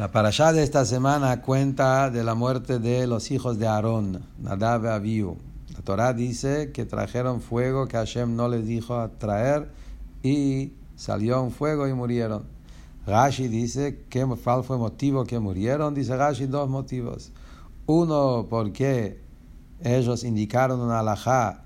La parashá de esta semana cuenta de la muerte de los hijos de Aarón, Nadab y Abiú. La Torá dice que trajeron fuego que Hashem no les dijo a traer y salió un fuego y murieron. Rashi dice cuál fue el motivo que murieron. Dice Rashi dos motivos. Uno, porque ellos indicaron una halajá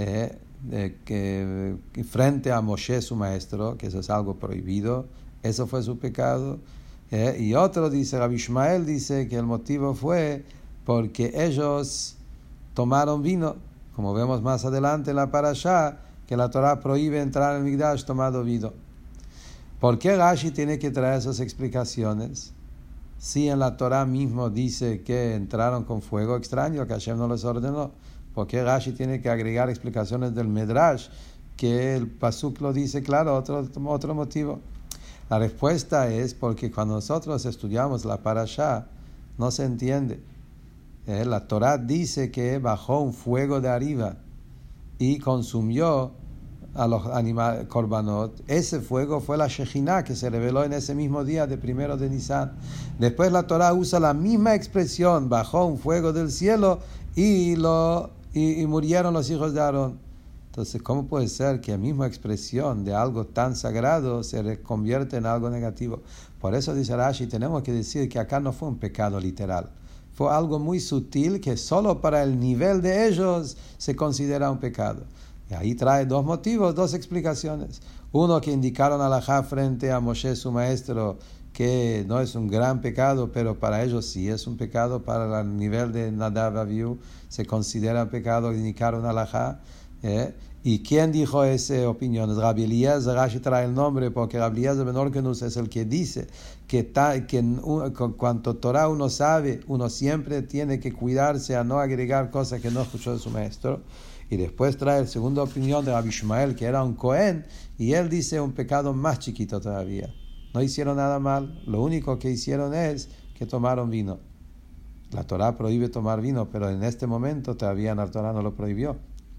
que frente a Moshe su maestro, que eso es algo prohibido. Eso fue su pecado. Y otro dice, Rabbi Ishmael dice que el motivo fue porque ellos tomaron vino, como vemos más adelante en la parashá, que la Torá prohíbe entrar en el Mikdash tomando vino. ¿Por qué Rashi tiene que traer esas explicaciones? Si en la Torá mismo dice que entraron con fuego extraño, que Hashem no les ordenó, ¿por qué Rashi tiene que agregar explicaciones del Medrash, que el Pasuk lo dice claro, otro motivo? La respuesta es porque cuando nosotros estudiamos la parashá, no se entiende. La Torá dice que bajó un fuego de arriba y consumió a los animales korbanot. Ese fuego fue la Shejinah que se reveló en ese mismo día de 1 de Nisan. Después la Torá usa la misma expresión, bajó un fuego del cielo y murieron los hijos de Aarón. Entonces, ¿cómo puede ser que la misma expresión de algo tan sagrado se convierte en algo negativo? Por eso dice Rashi, tenemos que decir que acá no fue un pecado literal. Fue algo muy sutil que solo para el nivel de ellos se considera un pecado. Y ahí trae dos motivos, dos explicaciones. Uno, que indicaron halajá frente a Moshe su maestro, que no es un gran pecado, pero para ellos sí es un pecado. Para el nivel de Nadab y Abiú se considera un pecado, indicaron halajá. ¿Y quién dijo esa opinión? Es Rabbi Eliezer. Rashi trae el nombre porque Rabbi Eliezer ben Orkenus es el que dice que cuanto Torah uno sabe, uno siempre tiene que cuidarse a no agregar cosas que no escuchó de su maestro. Y después trae la segunda opinión de Rabbi Ishmael, que era un Cohen, y él dice un pecado más chiquito todavía. No hicieron nada mal, lo único que hicieron es que tomaron vino. La Torah prohíbe tomar vino, pero en este momento todavía la Torah no lo prohibió.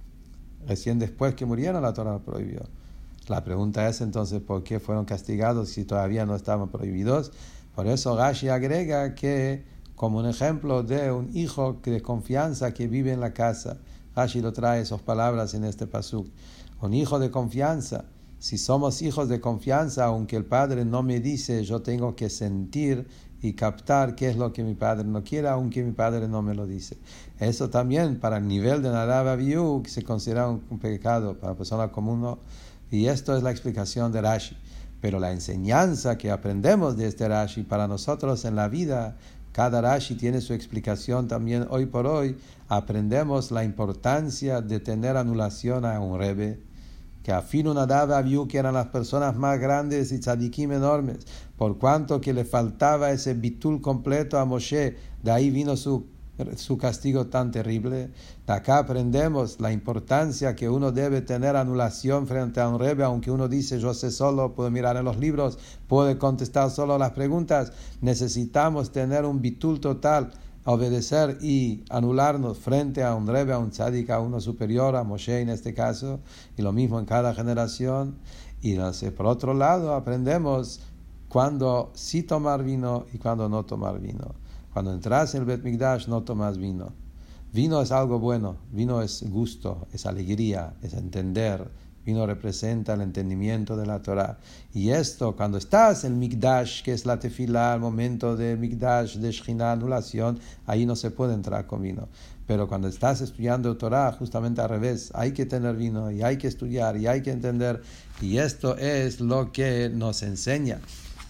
Recién después que murieron la Torah lo prohibió. La pregunta es entonces, ¿por qué fueron castigados si todavía no estaban prohibidos? Por eso Rashi agrega que, como un ejemplo de un hijo de confianza que vive en la casa, Rashi lo trae esas palabras en este pasuk. Un hijo de confianza. Si somos hijos de confianza, aunque el padre no me dice, yo tengo que sentir y captar qué es lo que mi padre no quiere, aunque mi padre no me lo dice. Eso también para el nivel de Nadab y Abiú, que se considera un pecado para persona común, no. Y esto es la explicación de Rashi. Pero la enseñanza que aprendemos de este Rashi para nosotros en la vida, cada Rashi tiene su explicación también. Hoy por hoy aprendemos la importancia de tener anulación a un Rebbe, que afino Nadab y Abiú, que eran las personas más grandes y tzadikim enormes, por cuanto que le faltaba ese bitul completo a Moshe, de ahí vino su castigo tan terrible. De acá aprendemos la importancia que uno debe tener anulación frente a un Rebbe, aunque uno dice yo sé solo, puedo mirar en los libros, puedo contestar solo las preguntas. Necesitamos tener un bitul total, obedecer y anularnos frente a un Rebbe, a un tzadik, a uno superior, a Moshe en este caso, y lo mismo en cada generación. Y por otro lado aprendemos cuando sí tomar vino y cuando no tomar vino. Cuando entras en el Bet Mikdash no tomas vino. Vino es algo bueno, vino es gusto, es alegría, es entender. Vino representa el entendimiento de la Torah. Y esto, cuando estás en Mikdash, que es la tefilá, el momento de Mikdash, de Shekhinah, anulación, ahí no se puede entrar con vino. Pero cuando estás estudiando Torah, justamente al revés, hay que tener vino, y hay que estudiar, y hay que entender. Y esto es lo que nos enseña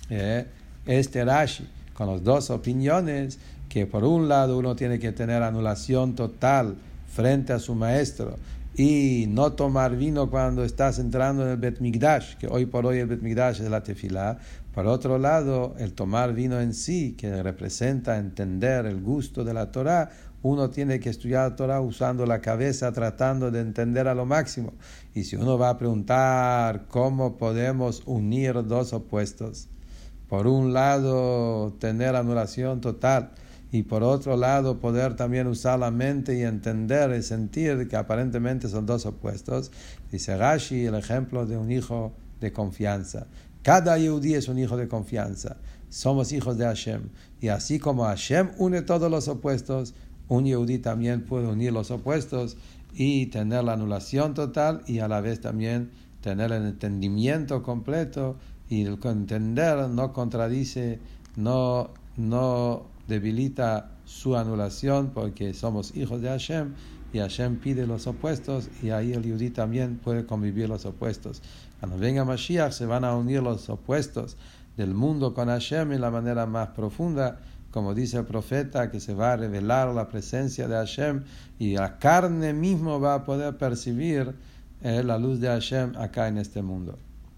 este Rashi, con las dos opiniones, que por un lado uno tiene que tener anulación total frente a su maestro, y no tomar vino cuando estás entrando en el Bet Mikdash, que hoy por hoy el Bet Mikdash es la tefilá. Por otro lado, el tomar vino en sí, que representa entender el gusto de la Torah, uno tiene que estudiar la Torah usando la cabeza, tratando de entender a lo máximo. Y si uno va a preguntar cómo podemos unir dos opuestos, por un lado tener anulación total, y por otro lado poder también usar la mente y entender y sentir, que aparentemente son dos opuestos. Dice Rashi el ejemplo de un hijo de confianza. Cada yehudí es un hijo de confianza, somos hijos de Hashem. Y así como Hashem une todos los opuestos, un Yehudí también puede unir los opuestos y tener la anulación total y a la vez también tener el entendimiento completo, y el entender no contradice, no debilita su anulación, porque somos hijos de Hashem y Hashem pide los opuestos, y ahí el Yehudí también puede convivir los opuestos. Cuando venga Mashiach se van a unir los opuestos del mundo con Hashem en la manera más profunda, como dice el profeta, que se va a revelar la presencia de Hashem y la carne mismo va a poder percibir la luz de Hashem acá en este mundo.